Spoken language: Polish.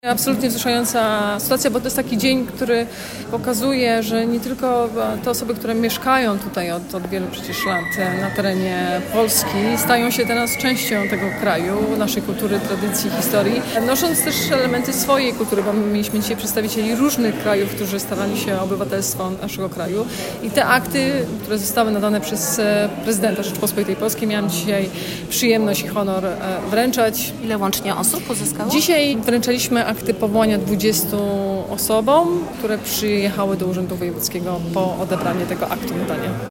Absolutnie wzruszająca sytuacja, bo to jest taki dzień, który pokazuje, że nie tylko te osoby, które mieszkają tutaj od wielu przecież lat na terenie Polski, stają się teraz częścią tego kraju, naszej kultury, tradycji, historii, nosząc też elementy swojej kultury, bo my mieliśmy dzisiaj przedstawicieli różnych krajów, którzy starali się o obywatelstwo naszego kraju i te akty, które zostały nadane przez prezydenta Rzeczypospolitej Polskiej, miałam dzisiaj przyjemność i honor wręczać. Ile łącznie osób uzyskało? Dzisiaj wręczaliśmy akty powołania 20 osobom, które przyjechały do Urzędu Wojewódzkiego po odebranie tego aktu nadania.